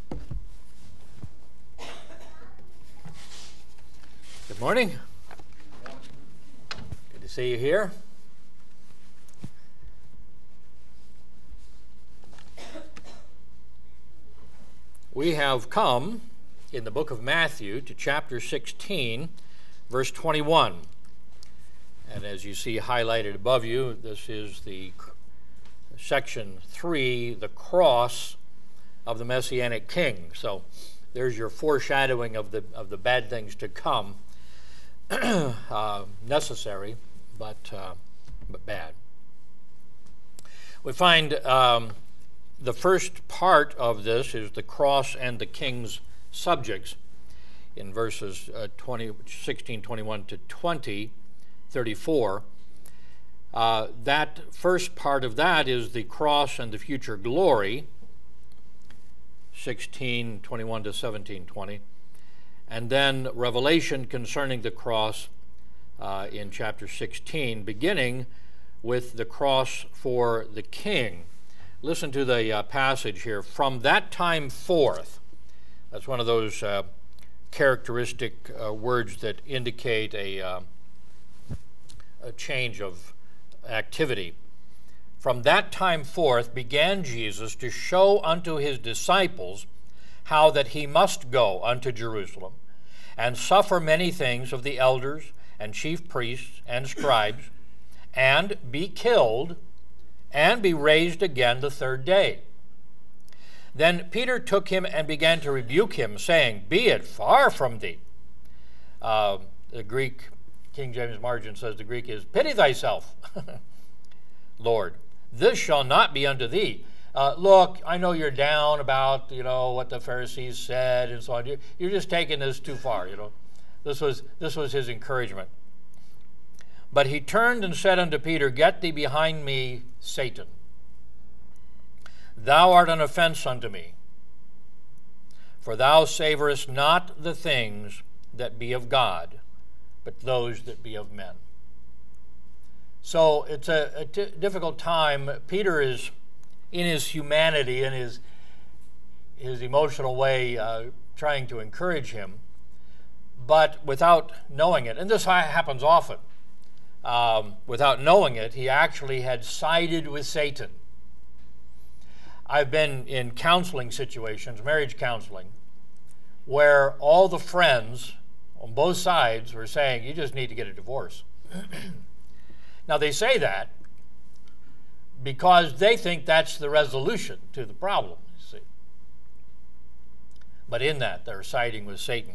Good morning. Good to see you here. We have come in the book of Matthew to chapter 16, verse 21. And as you see highlighted above you, this is the section 3, the cross of the Messianic King. So there's your foreshadowing of the bad things to come. Necessary, but bad. We find the first part of this is the cross and the king's subjects in verses 16, 21 to 20, 34. That first part of that is the cross and the future glory, 16, 21 to 17, 20. And then revelation concerning the cross in chapter 16, beginning with the cross for the king. Listen to the passage here. From that time forth, that's one of those characteristic words that indicate a change of activity. From that time forth began Jesus to show unto his disciples how that he must go unto Jerusalem and suffer many things of the elders and chief priests and scribes, and be killed, and be raised again the third day. Then Peter took him and began to rebuke him, saying, Be it far from thee. The Greek, King James Margin says the Greek is, Pity thyself, Lord. This shall not be unto thee. Look, I know you're down about, what the Pharisees said and so on. You're just taking this too far, This was his encouragement. But he turned and said unto Peter, Get thee behind me, Satan. Thou art an offense unto me, for thou savorest not the things that be of God, but those that be of men. So it's a difficult time. Peter is, in his humanity, in his emotional way, trying to encourage him, but without knowing it. And this happens often. Without knowing it, he actually had sided with Satan. I've been in counseling situations, marriage counseling, where all the friends on both sides were saying, you just need to get a divorce. Now, they say that because they think that's the resolution to the problem, you see. But in that, they're siding with Satan.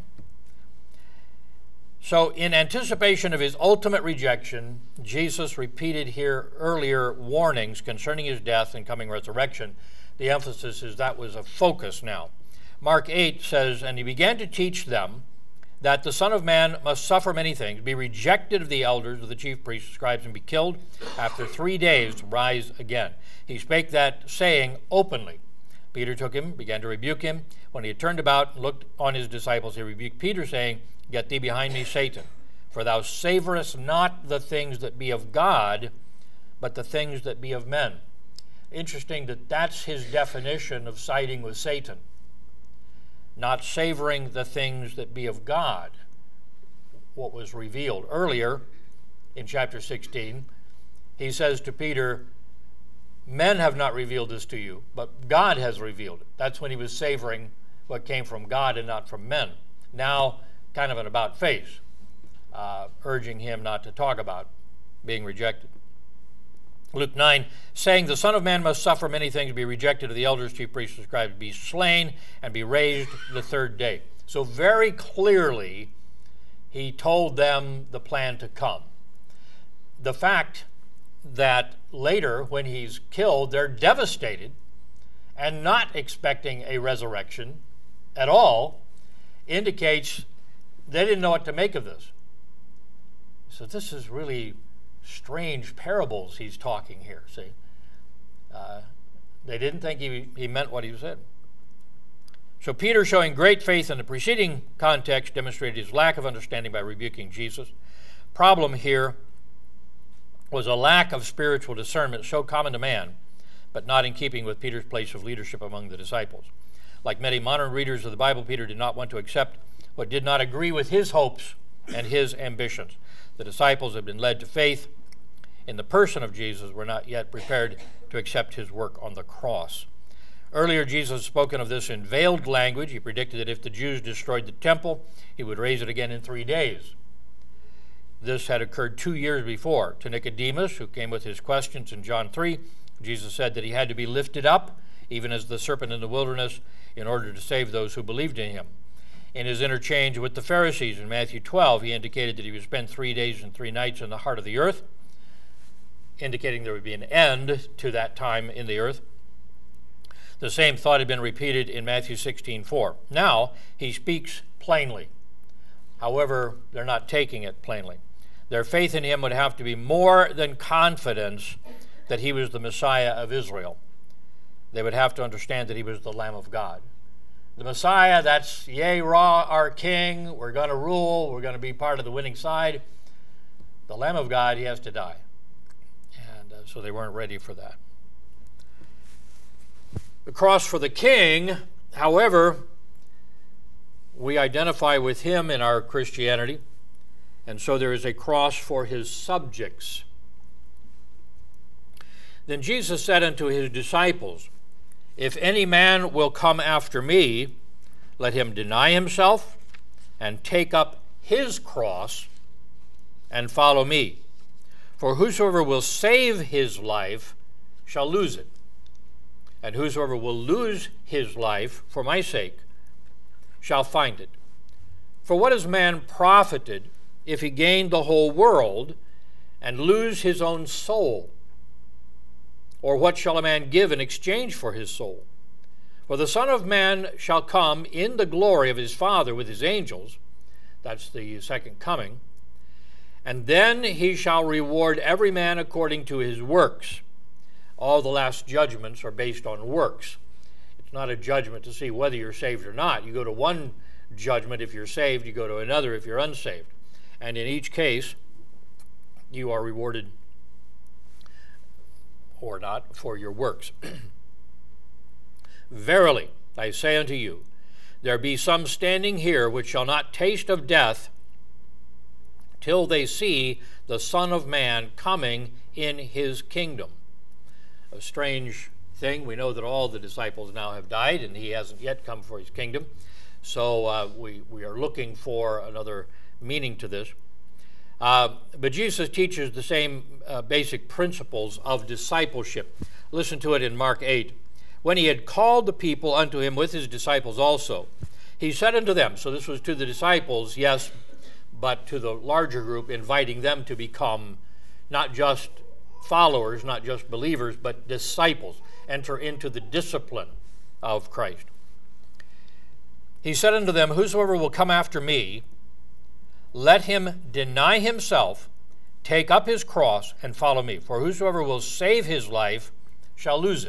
So in anticipation of his ultimate rejection, Jesus repeated here earlier warnings concerning his death and coming resurrection. The emphasis is that was a focus now. Mark 8 says, And he began to teach them that the Son of Man must suffer many things, be rejected of the elders, of the chief priests, scribes, and be killed, after 3 days to rise again. He spake that saying openly. Peter took him, began to rebuke him. When he had turned about and looked on his disciples, he rebuked Peter, saying, Get thee behind me, Satan, for thou savorest not the things that be of God, but the things that be of men. Interesting that that's his definition of siding with Satan. Not savoring the things that be of God, what was revealed. Earlier, in chapter 16, he says to Peter, Men have not revealed this to you, but God has revealed it. That's when he was savoring what came from God and not from men. Now, kind of an about face, urging him not to talk about being rejected. Luke 9, saying, The Son of Man must suffer many things, be rejected of the elders, chief priests, and scribes, be slain, and be raised the third day. So very clearly, he told them the plan to come. The fact that later, when he's killed, they're devastated and not expecting a resurrection at all, indicates they didn't know what to make of this. So this is really strange parables he's talking here, see. They didn't think he meant what he said. So Peter, showing great faith in the preceding context, demonstrated his lack of understanding by rebuking Jesus. Problem here was a lack of spiritual discernment so common to man, but not in keeping with Peter's place of leadership among the disciples. Like many modern readers of the Bible, Peter did not want to accept what did not agree with his hopes and his ambitions. The disciples had been led to faith in the person of Jesus, were not yet prepared to accept his work on the cross. Earlier, Jesus had spoken of this in veiled language. He predicted that if the Jews destroyed the temple, he would raise it again in 3 days. This had occurred 2 years before. To Nicodemus, who came with his questions in John 3, Jesus said that he had to be lifted up, even as the serpent in the wilderness, in order to save those who believed in him. In his interchange with the Pharisees in Matthew 12, he indicated that he would spend 3 days and 3 nights in the heart of the earth, indicating there would be an end to that time in the earth. The same thought had been repeated in Matthew 16:4. Now, he speaks plainly. However, they're not taking it plainly. Their faith in him would have to be more than confidence that he was the Messiah of Israel. They would have to understand that he was the Lamb of God. The Messiah, that's yea, rah, our king, we're going to rule, we're going to be part of the winning side. The Lamb of God, he has to die. And so they weren't ready for that. The cross for the king, however, we identify with him in our Christianity, and so there is a cross for his subjects. Then Jesus said unto his disciples, If any man will come after me, let him deny himself and take up his cross and follow me. For whosoever will save his life shall lose it, and whosoever will lose his life for my sake shall find it. For what is man profited if he gain the whole world and lose his own soul? Or what shall a man give in exchange for his soul? For the Son of Man shall come in the glory of his Father with his angels. That's the second coming. And then he shall reward every man according to his works. All the last judgments are based on works. It's not a judgment to see whether you're saved or not. You go to one judgment if you're saved, you go to another if you're unsaved. And in each case, you are rewarded or not for your works. Verily, I say unto you, there be some standing here which shall not taste of death till they see the Son of Man coming in his kingdom. A strange thing. We know that all the disciples now have died, and he hasn't yet come for his kingdom. So we are looking for another meaning to this. But Jesus teaches the same basic principles of discipleship. Listen to it in Mark 8. When he had called the people unto him with his disciples also, he said unto them, so this was to the disciples, yes, but to the larger group, inviting them to become not just followers, not just believers, but disciples. Enter into the discipline of Christ. He said unto them, Whosoever will come after me, let him deny himself, take up his cross, and follow me. For whosoever will save his life shall lose it.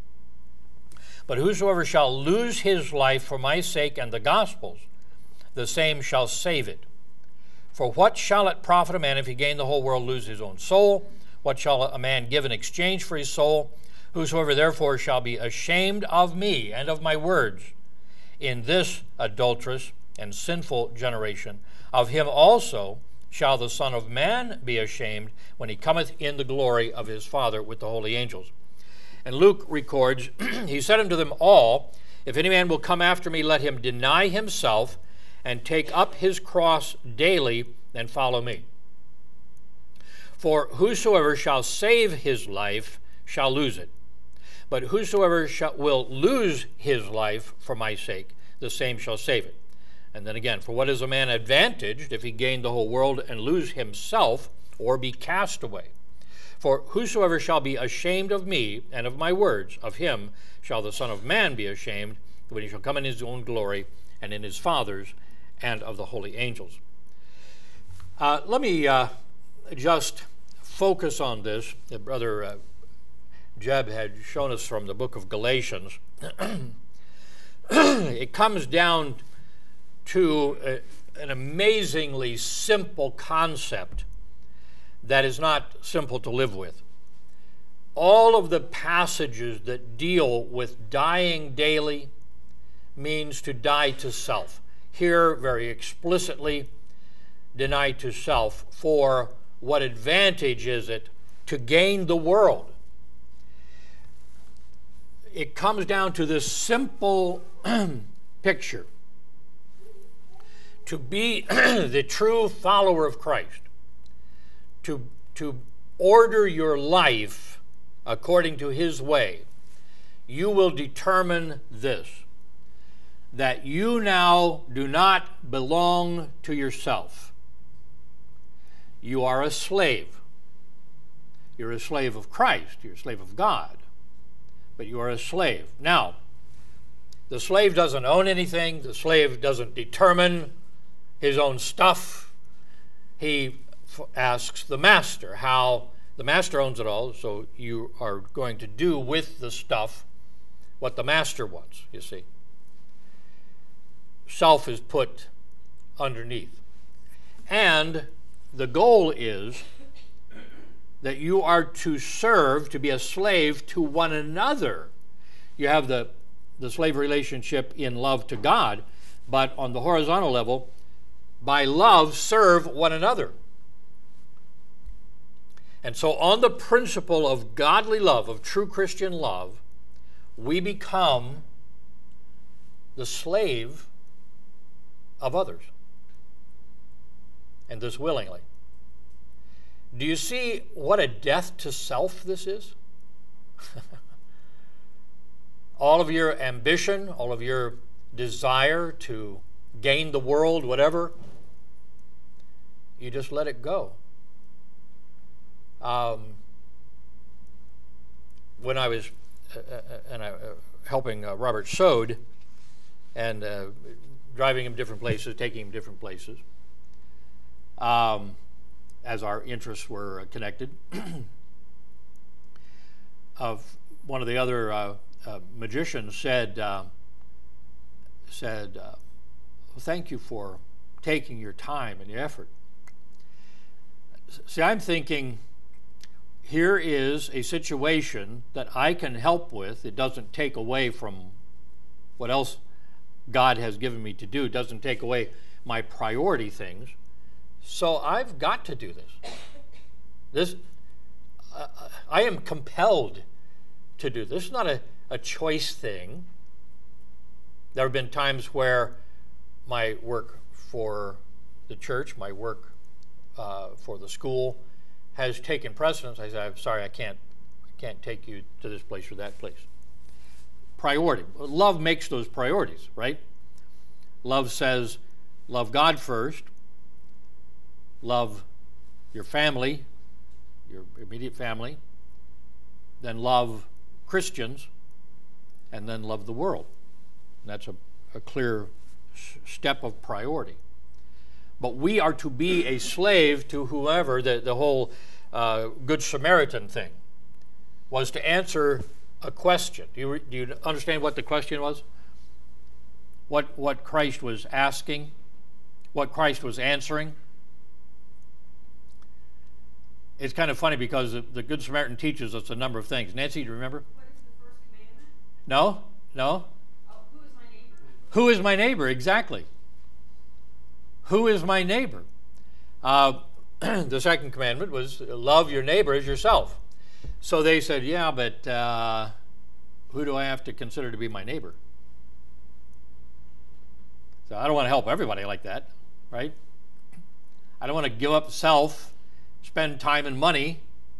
But whosoever shall lose his life for my sake and the gospel's, the same shall save it. For what shall it profit a man if he gain the whole world, lose his own soul? What shall a man give in exchange for his soul? Whosoever therefore shall be ashamed of me and of my words in this adulterous and sinful generation, of him also shall the Son of Man be ashamed when he cometh in the glory of his Father with the holy angels. And Luke records, he said unto them all, If any man will come after me, let him deny himself and take up his cross daily and follow me. For whosoever shall save his life shall lose it. But whosoever will lose his life for my sake, the same shall save it. And then again, for what is a man advantaged if he gain the whole world and lose himself or be cast away? For whosoever shall be ashamed of me and of my words, of him shall the Son of Man be ashamed when he shall come in his own glory and in his Father's and of the holy angels. Let me just focus on this. Brother Jeb had shown us from the book of Galatians. It comes down to an amazingly simple concept that is not simple to live with. All of the passages that deal with dying daily, means to die to self. Here, very explicitly, deny to self. For what advantage is it to gain the world? It comes down to this simple picture. To be the true follower of Christ, to order your life according to His way, you will determine this, that you now do not belong to yourself. You are a slave. You're a slave of Christ. You're a slave of God. But you are a slave. Now, the slave doesn't own anything. The slave doesn't determine his own stuff. He asks the master how the master owns it all, so you are going to do with the stuff what the master wants, you see. Self is put underneath. And the goal is that you are to serve, to be a slave to one another. You have the slave relationship in love to God, but on the horizontal level, by love, serve one another. And so on the principle of godly love, of true Christian love, we become the slave of others. And this willingly. Do you see what a death to self this is? All of your ambition, all of your desire to gain the world, whatever, you just let it go. When I was helping Robert Sode and driving him different places, taking him different places, as our interests were connected, one of the other magicians said, well, thank you for taking your time and your effort. See, I'm thinking, here is a situation that I can help with. It doesn't take away from what else God has given me to do. It doesn't take away my priority things. So I've got to do this. I am compelled to do this. This is not a choice thing. There have been times where my work for the church, my work for the school has taken precedence. I said, I'm sorry, I can't take you to this place or that place. Priority. Love makes those priorities, right? Love says, love God first, love your family, your immediate family, then love Christians, and then love the world. And that's a clear step of priority. But we are to be a slave to whoever. The whole Good Samaritan thing was to answer a question. Do you understand what the question was? What Christ was asking? What Christ was answering? It's kind of funny because the Good Samaritan teaches us a number of things. Nancy, do you remember? What is the first commandment? No. Oh, who is my neighbor? Who is my neighbor? Exactly. Who is my neighbor? The second commandment was love your neighbor as yourself. So they said, yeah, but who do I have to consider to be my neighbor? So I don't want to help everybody like that, right? I don't want to give up self, spend time and money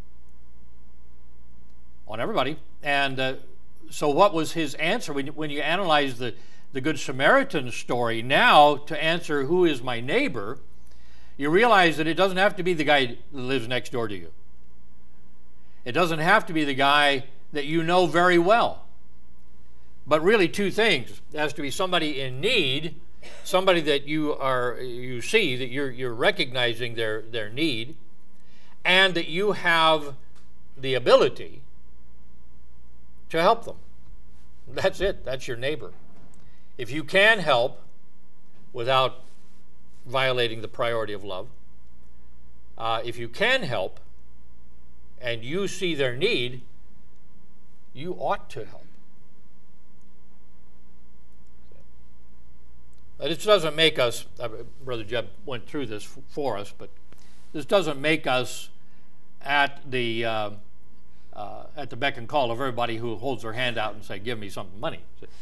on everybody. And so what was his answer? When you analyze the Good Samaritan story, now to answer who is my neighbor, you realize that it doesn't have to be the guy that lives next door to you. It doesn't have to be the guy that you know very well. But really two things. It has to be somebody in need, somebody that you see, that you're recognizing their need, and that you have the ability to help them. That's it. That's your neighbor. If you can help without violating the priority of love, if you can help and you see their need, you ought to help. This doesn't make us, Brother Jeb went through this for us, but this doesn't make us at the beck and call of everybody who holds their hand out and say, give me some money.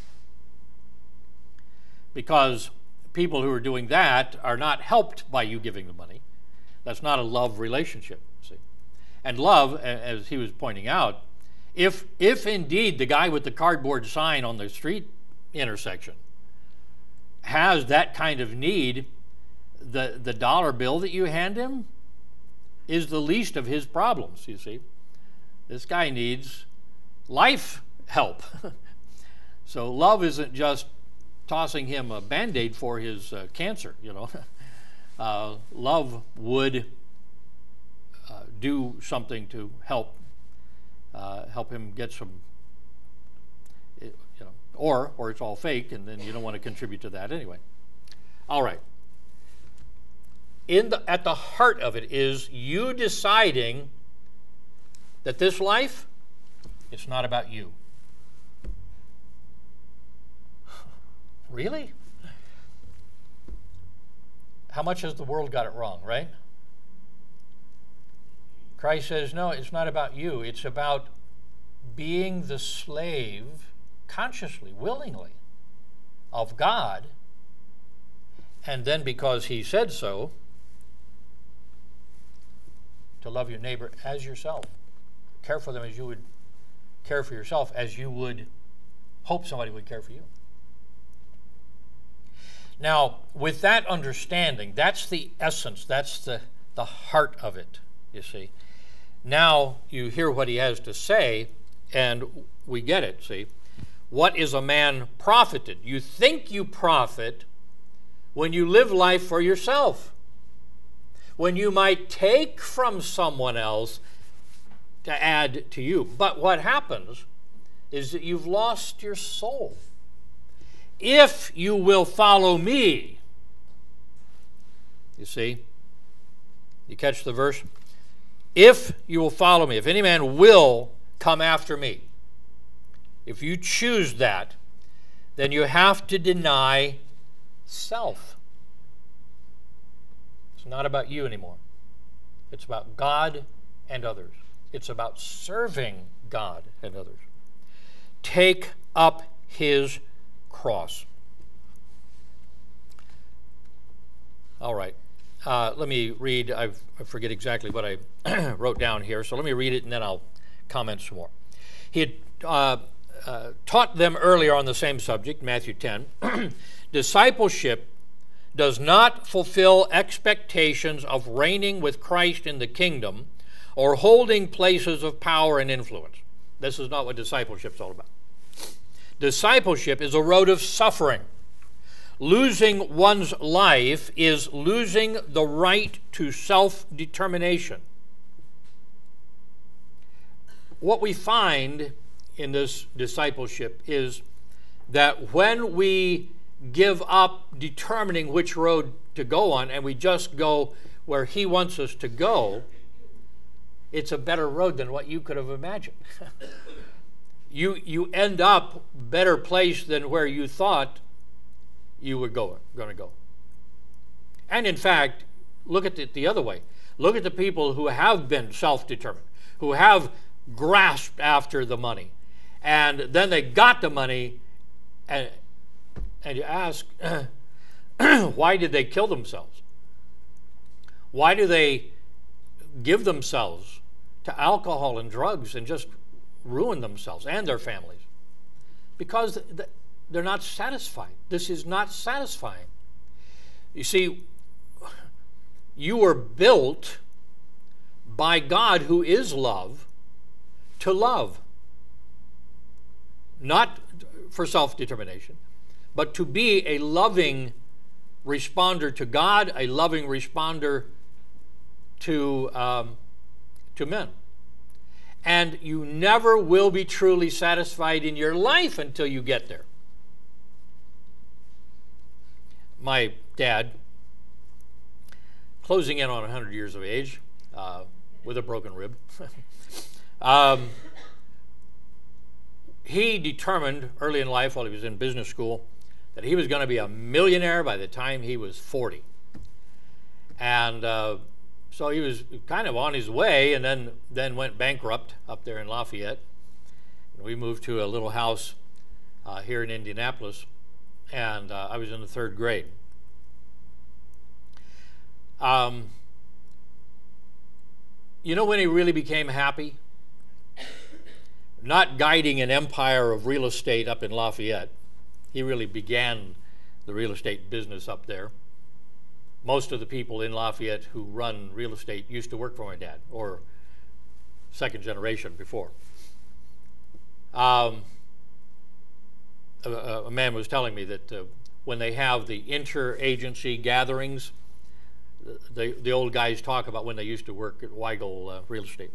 Because people who are doing that are not helped by you giving the money. That's not a love relationship, see. And love, as he was pointing out, if indeed the guy with the cardboard sign on the street intersection has that kind of need, the dollar bill that you hand him is the least of his problems, you see. This guy needs life help. So love isn't just tossing him a Band-Aid for his cancer, you know. Love would do something to help him get some, you know, or it's all fake, and then you don't want to contribute to that anyway. All right. At the heart of it is you deciding that this life, it's not about you. Really? How much has the world got it wrong, right? Christ says, no, it's not about you. It's about being the slave, consciously, willingly, of God. And then because he said so, to love your neighbor as yourself. Care for them as you would care for yourself, as you would hope somebody would care for you. Now, with that understanding, that's the essence, that's the heart of it, you see. Now you hear what he has to say, and we get it, see. What is a man profited? You think you profit when you live life for yourself, when you might take from someone else to add to you. But what happens is that you've lost your soul. If you will follow me, you see, you catch the verse? If you will follow me, if any man will come after me, if you choose that, then you have to deny self. It's not about you anymore. It's about God and others. It's about serving God and others. Take up his cross. All right. Let me read. I forget exactly what I wrote down here, so let me read it and then I'll comment some more. He had taught them earlier on the same subject, Matthew 10. Discipleship does not fulfill expectations of reigning with Christ in the kingdom or holding places of power and influence. This is not what discipleship is all about. Discipleship is a road of suffering. Losing one's life is losing the right to self-determination. What we find in this discipleship is that when we give up determining which road to go on and we just go where he wants us to go, it's a better road than what you could have imagined. You end up better placed than where you thought you were going to go. And in fact, look at it the other way. Look at the people who have been self-determined, who have grasped after the money, and then they got the money, and you ask, why did they kill themselves? Why do they give themselves to alcohol and drugs and just ruin themselves and their families? Because they're not satisfied. This is not satisfying. You see, you were built by God, who is love, to love. Not for self-determination, but to be a loving responder to God, a loving responder to men. And you never will be truly satisfied in your life until you get there. My dad, closing in on 100 years of age, with a broken rib, he determined early in life, while he was in business school, that he was going to be a millionaire by the time he was 40. And so he was kind of on his way, and then went bankrupt up there in Lafayette. And we moved to a little house here in Indianapolis, and I was in the 3rd grade. You know when he really became happy? Not guiding an empire of real estate up in Lafayette. He really began the real estate business up there. Most of the people in Lafayette who run real estate used to work for my dad, or 2nd generation before. A man was telling me that when they have the interagency gatherings, the old guys talk about when they used to work at Weigel Real Estate.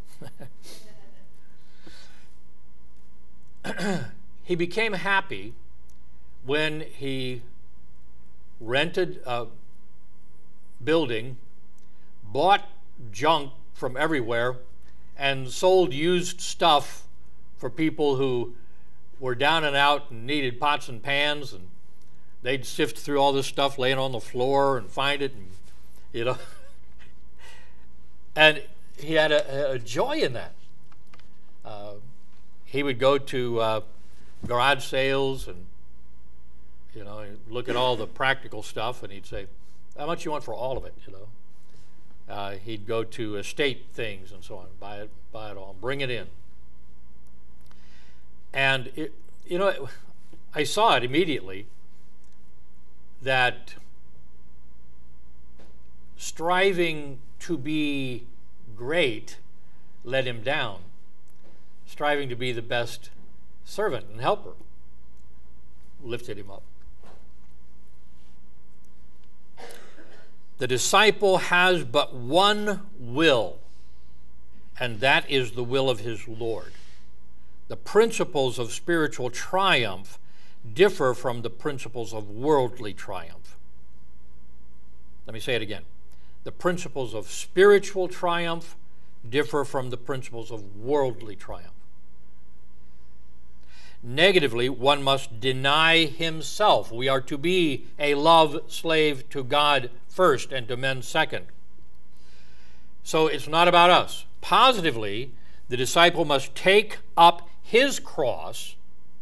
He became happy when he rented a building, bought junk from everywhere, and sold used stuff for people who were down and out and needed pots and pans, and they'd sift through all this stuff laying on the floor and find it, and and he had a joy in that. He would go to garage sales and look at all the practical stuff, and he'd say, "How much you want for all of it?" He'd go to estate things and so on, buy it all, and bring it in. And I saw it immediately that striving to be great let him down. Striving to be the best servant and helper lifted him up. The disciple has but one will, and that is the will of his Lord. The principles of spiritual triumph differ from the principles of worldly triumph. Let me say it again. The principles of spiritual triumph differ from the principles of worldly triumph. Negatively, one must deny himself. We are to be a love slave to God first and to men second. So it's not about us. Positively, the disciple must take up his cross,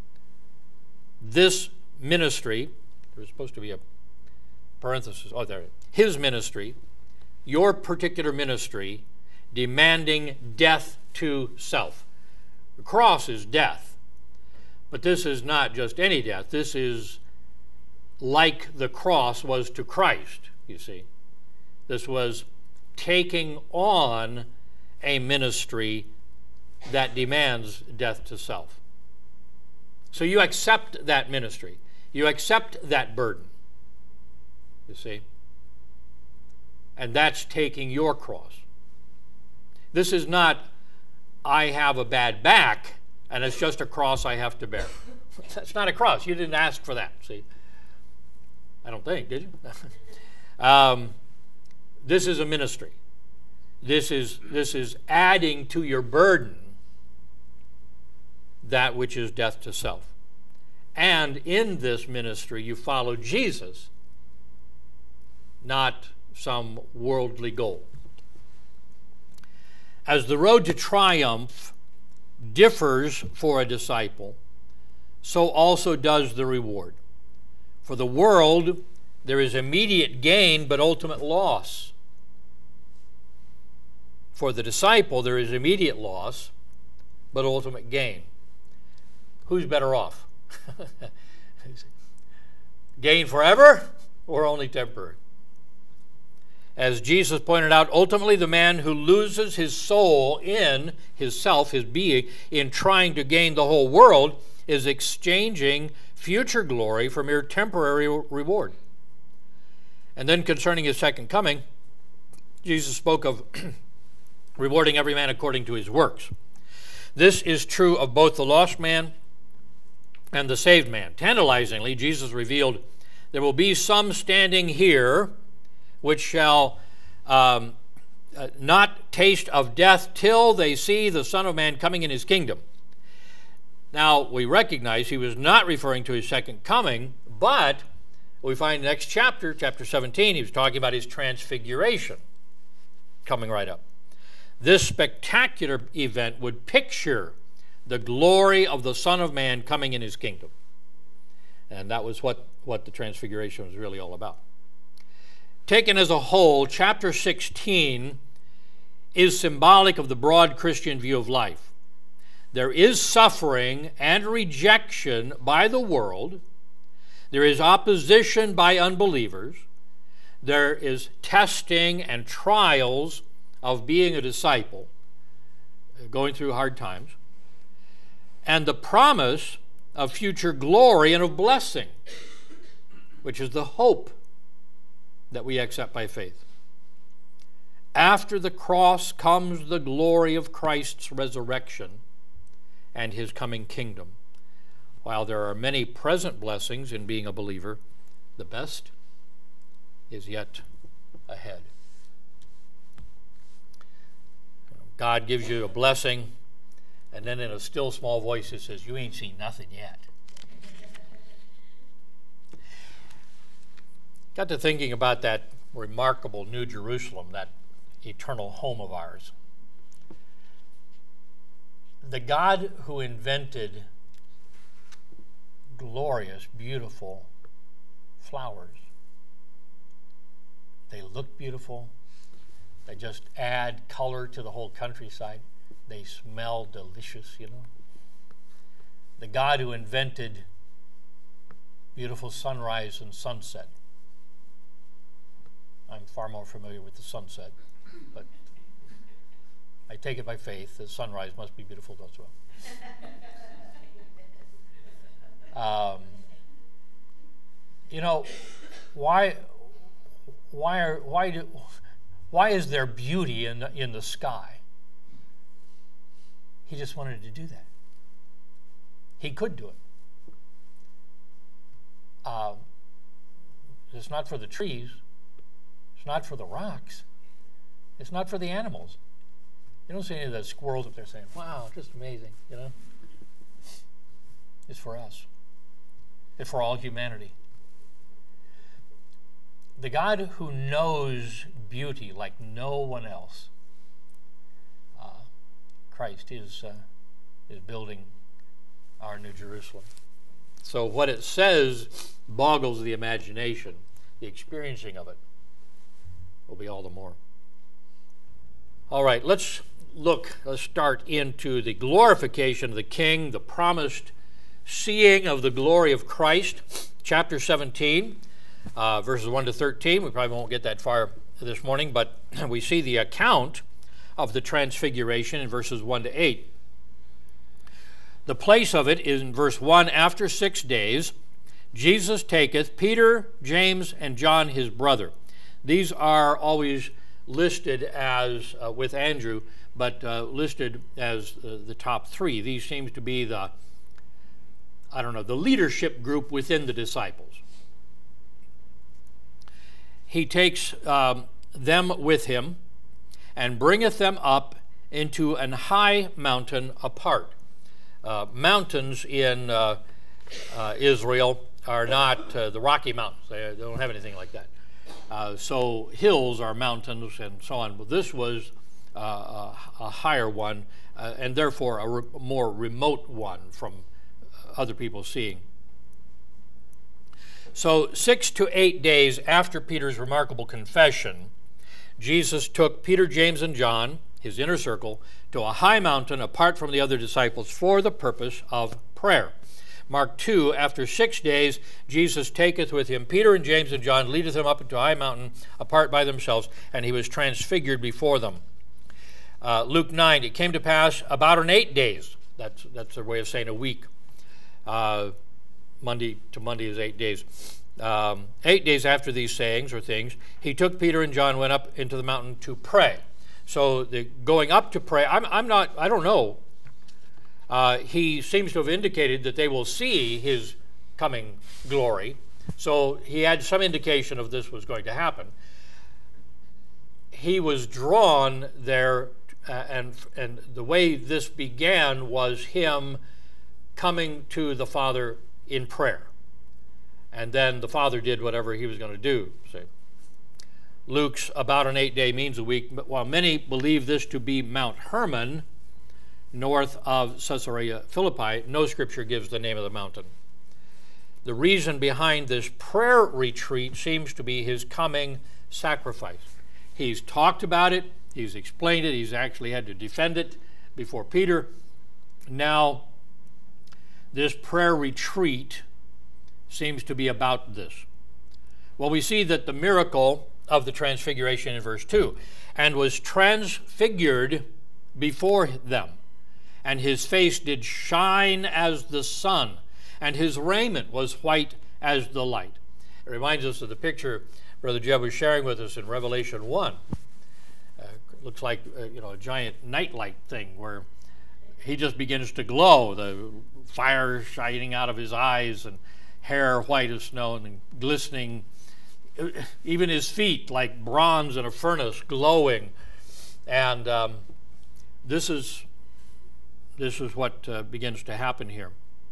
this ministry. There's supposed to be a parenthesis. Oh, there. His ministry, your particular ministry, demanding death to self. The cross is death. But this is not just any death. This is like the cross was to Christ, you see. This was taking on a ministry that demands death to self. So you accept that ministry. You accept that burden, you see. And that's taking your cross. This is not, I have a bad back, and it's just a cross I have to bear. That's not a cross. You didn't ask for that, see? I don't think, did you? This is a ministry. This is adding to your burden that which is death to self. And in this ministry, you follow Jesus, not some worldly goal. As the road to triumph differs for a disciple, so also does the reward. For the world, there is immediate gain but ultimate loss. For the disciple, there is immediate loss but ultimate gain. Who's better off? Gain forever or only temporary? As Jesus pointed out, ultimately the man who loses his soul in his self, his being, in trying to gain the whole world is exchanging future glory for mere temporary reward. And then concerning his second coming, Jesus spoke of rewarding every man according to his works. This is true of both the lost man and the saved man. Tantalizingly, Jesus revealed, there will be some standing here which shall not taste of death till they see the Son of Man coming in his kingdom. Now, we recognize he was not referring to his second coming, But we find next chapter, chapter 17, he was talking about his transfiguration coming right up. This spectacular event would picture the glory of the Son of Man coming in his kingdom. And that was what the transfiguration was really all about. Taken as a whole, chapter 16 is symbolic of the broad Christian view of life. There is suffering and rejection by the world. There is opposition by unbelievers. There is testing and trials of being a disciple, going through hard times, and the promise of future glory and of blessing, which is the hope that we accept by faith. After the cross comes the glory of Christ's resurrection and his coming kingdom. While there are many present blessings in being a believer, the best is yet ahead. God gives you a blessing, and then in a still small voice it says, you ain't seen nothing yet. Got to thinking about that remarkable New Jerusalem, that eternal home of ours. The God who invented glorious, beautiful flowers. They look beautiful. They just add color to the whole countryside. They smell delicious, you know. The God who invented beautiful sunrise and sunset. I'm far more familiar with the sunset, but I take it by faith that sunrise must be beautiful as well. You know, why is there beauty in the sky? He just wanted to do that. He could do it. It's not for the trees. It's not for the rocks. It's not for the animals. You don't see any of the squirrels up there saying, wow, just amazing, you know? It's for us. It's for all humanity. The God who knows beauty like no one else, Christ is building our New Jerusalem. So what it says boggles the imagination. The experiencing of it will be all the more. All right, let's start into the glorification of the King, the promised seeing of the glory of Christ. Chapter 17, verses 1 to 13. We probably won't get that far this morning, but we see the account of the transfiguration in verses 1 to 8. The place of it is in verse 1. After 6 days, Jesus taketh Peter, James, and John his brother. These are always listed as, with Andrew, but listed as the top three. These seems to be the leadership group within the disciples. He takes them with him and bringeth them up into an high mountain apart. Mountains in Israel are not the Rocky Mountains. They don't have anything like that. So hills are mountains and so on. But this was a higher one, and therefore a more remote one from other people seeing. So 6 to 8 days after Peter's remarkable confession, Jesus took Peter, James, and John, his inner circle, to a high mountain apart from the other disciples for the purpose of prayer. Mark 2, after 6 days, Jesus taketh with him Peter and James and John, leadeth them up into a high mountain apart by themselves, and he was transfigured before them. Luke 9, it came to pass about in 8 days. That's their way of saying a week. Monday to Monday is 8 days. 8 days after these sayings or things, he took Peter and John, went up into the mountain to pray. So the going up to pray, I don't know. He seems to have indicated that they will see his coming glory. So he had some indication of this was going to happen. He was drawn there, and the way this began was him coming to the Father in prayer. And then the Father did whatever he was going to do. See. Luke's about an 8-day means a week, but while many believe this to be Mount Hermon, north of Caesarea Philippi, no scripture gives the name of the mountain. The reason behind this prayer retreat seems to be his coming sacrifice. He's talked about it, he's explained it, he's actually had to defend it before Peter. Now, this prayer retreat seems to be about this. Well, we see that the miracle of the transfiguration in verse 2, and was transfigured before them, and his face did shine as the sun, and his raiment was white as the light. It reminds us of the picture Brother Jeb was sharing with us in Revelation 1. Looks like a giant nightlight thing where he just begins to glow, the fire shining out of his eyes and hair white as snow and glistening, even his feet like bronze in a furnace glowing. And this is what begins to happen here.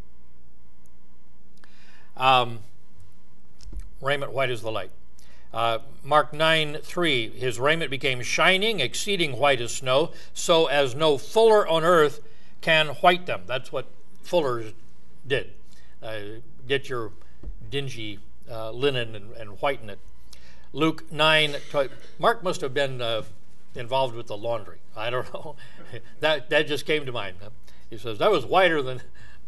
Raiment white as the light. Mark 9:3, his raiment became shining, exceeding white as snow, so as no fuller on earth can white them. That's what fullers did. Get your dingy linen and whiten it. Luke 9, Mark must have been involved with the laundry. I don't know. that just came to mind. He says, that was whiter than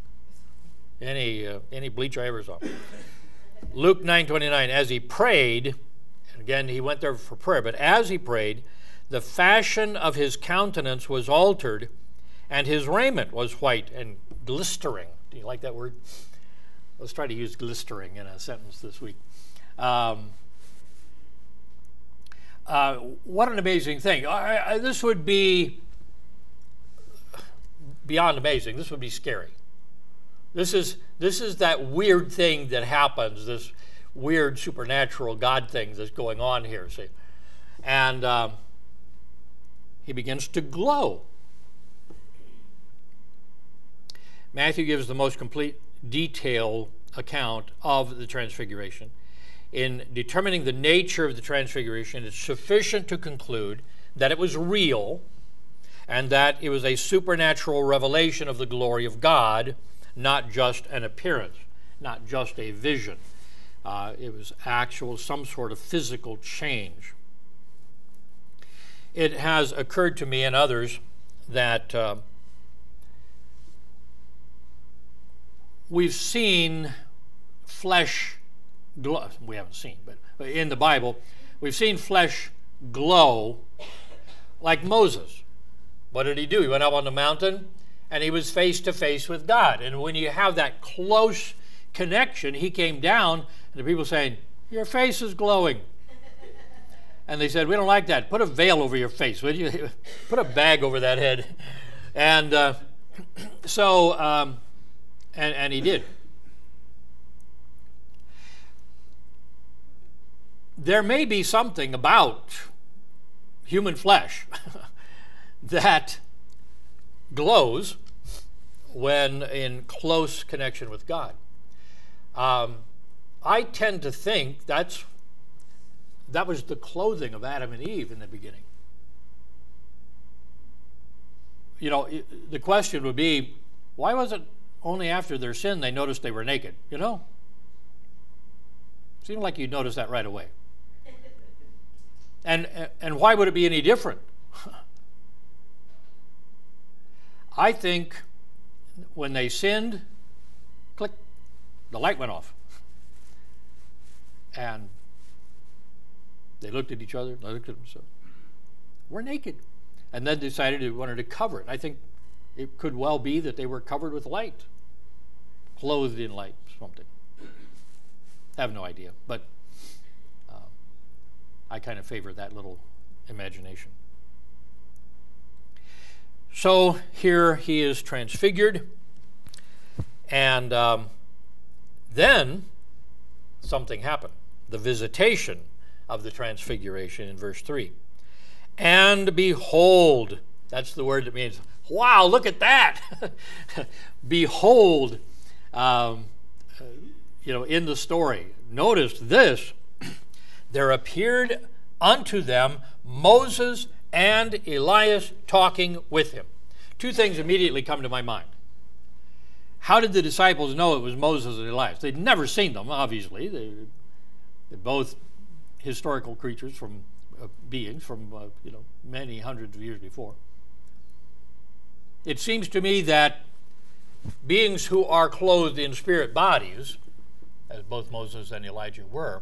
any bleach I ever saw. Luke 9:29, as he prayed, again he went there for prayer, but as he prayed, the fashion of his countenance was altered, and his raiment was white and glistering. Do you like that word? Let's try to use glistering in a sentence this week. What an amazing thing. This would be beyond amazing. This would be scary. This is that weird thing that happens, this weird supernatural God thing that's going on here, see? And he begins to glow. Matthew gives the most complete detailed account of the transfiguration. In determining the nature of the transfiguration, it's sufficient to conclude that it was real and that it was a supernatural revelation of the glory of God, not just an appearance, not just a vision. It was actual, some sort of physical change. It has occurred to me and others that we've seen flesh glow. We haven't seen, but in the Bible, we've seen flesh glow like Moses. What did he do? He went up on the mountain and he was face to face with God. And when you have that close connection, he came down and the people saying, your face is glowing. And they said, we don't like that. Put a veil over your face, would you? Put a bag over that head. And and he did. There may be something about human flesh that glows when in close connection with God. I tend to think that was the clothing of Adam and Eve in the beginning. You know, the question would be, why was it only after their sin they noticed they were naked? You know? Seemed like you'd notice that right away. And why would it be any different? I think when they sinned, click, the light went off. And they looked at each other, they looked at themselves. We're naked. And then decided they wanted to cover it. I think it could well be that they were covered with light, clothed in light, something. I have no idea, but I kind of favor that little imagination. So here he is transfigured, and then something happened. The visitation of the transfiguration in verse 3. And behold, that's the word that means, wow, look at that. Behold, in the story. Notice this. There appeared unto them Moses and Elias talking with him. Two things immediately come to my mind. How did the disciples know it was Moses and Elias? They'd never seen them, obviously. They're both historical creatures from beings from many hundreds of years before. It seems to me that beings who are clothed in spirit bodies, as both Moses and Elijah were,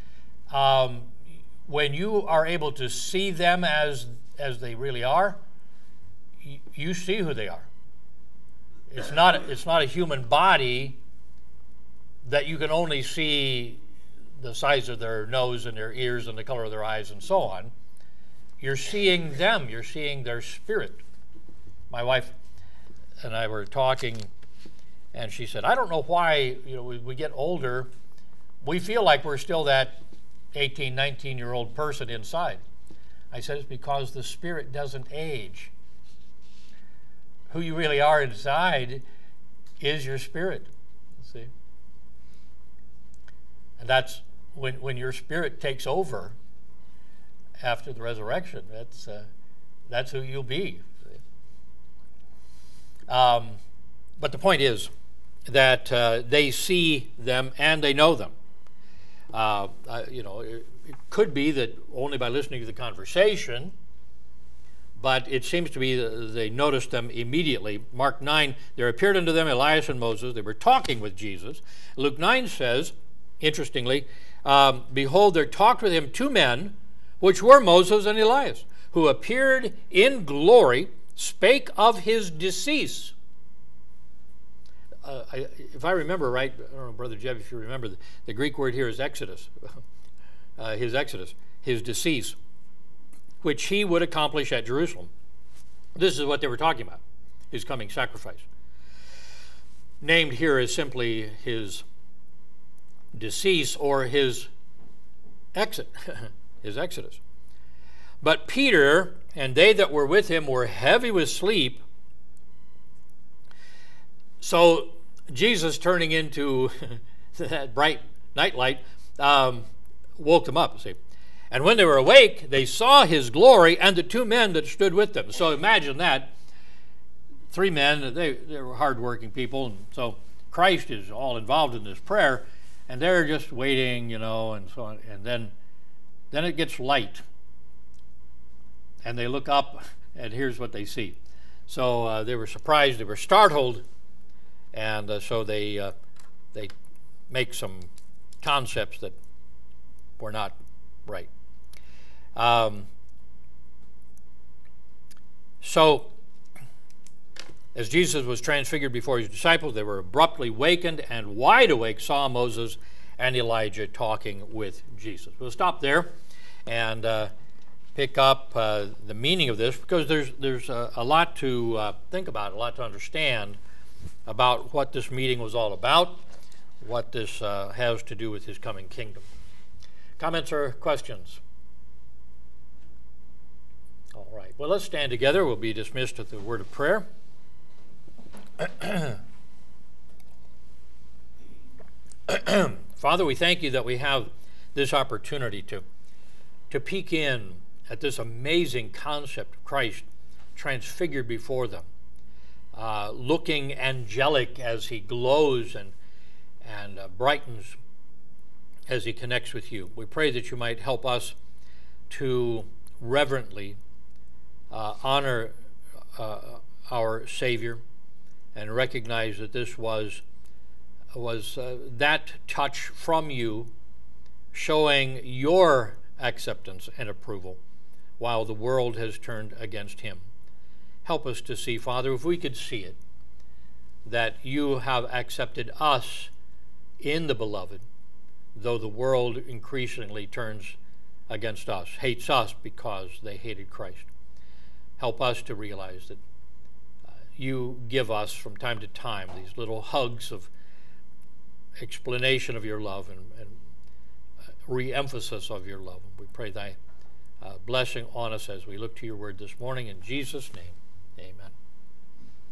when you are able to see them as they really are, you see who they are. It's not a human body that you can only see the size of their nose and their ears and the color of their eyes and so on. You're seeing them. You're seeing their spirit. My wife and I were talking, and she said, I don't know why, we get older, we feel like we're still that 18, 19-year-old person inside. I said, it's because the spirit doesn't age. Who you really are inside is your spirit, see? And that's when your spirit takes over after the resurrection, that's who you'll be. But the point is that they see them and they know them. It could be that only by listening to the conversation, but it seems to be that they noticed them immediately. Mark 9, there appeared unto them Elias and Moses. They were talking with Jesus. Luke 9 says, interestingly, behold, there talked with him two men, which were Moses and Elias, who appeared in glory, spake of his decease. If I remember right, I don't know, Brother Jeb, if you remember, the Greek word here is exodus, his decease, which he would accomplish at Jerusalem. This is what they were talking about, his coming sacrifice. Named here is simply his decease or his exit, his exodus. But Peter and they that were with him were heavy with sleep. So Jesus, turning into that bright nightlight, woke them up, see. And when they were awake, they saw his glory and the two men that stood with them. So imagine that. Three men, they were hardworking people, and so Christ is all involved in this prayer, and they're just waiting, and so on. And then it gets light, and they look up, and here's what they see. So they were surprised, they were startled, and so they make some concepts that were not right. So, as Jesus was transfigured before his disciples, they were abruptly wakened and wide awake saw Moses and Elijah talking with Jesus. We'll stop there and pick up the meaning of this, because there's a lot to think about, a lot to understand about what this meeting was all about, what this has to do with his coming kingdom. Comments or questions? All right. Well, let's stand together. We'll be dismissed with a word of prayer. Father, we thank you that we have this opportunity to peek in at this amazing concept of Christ transfigured before them, looking angelic as he glows and brightens as he connects with you. We pray that you might help us to reverently honor our Savior and recognize that this was that touch from you, showing your acceptance and approval while the world has turned against him. Help us to see, Father, if we could see it, that you have accepted us in the Beloved, though the world increasingly turns against us, hates us because they hated Christ. Help us to realize that you give us from time to time these little hugs of explanation of your love and re-emphasis of your love. We pray thy blessing on us as we look to your word this morning. In Jesus' name, amen.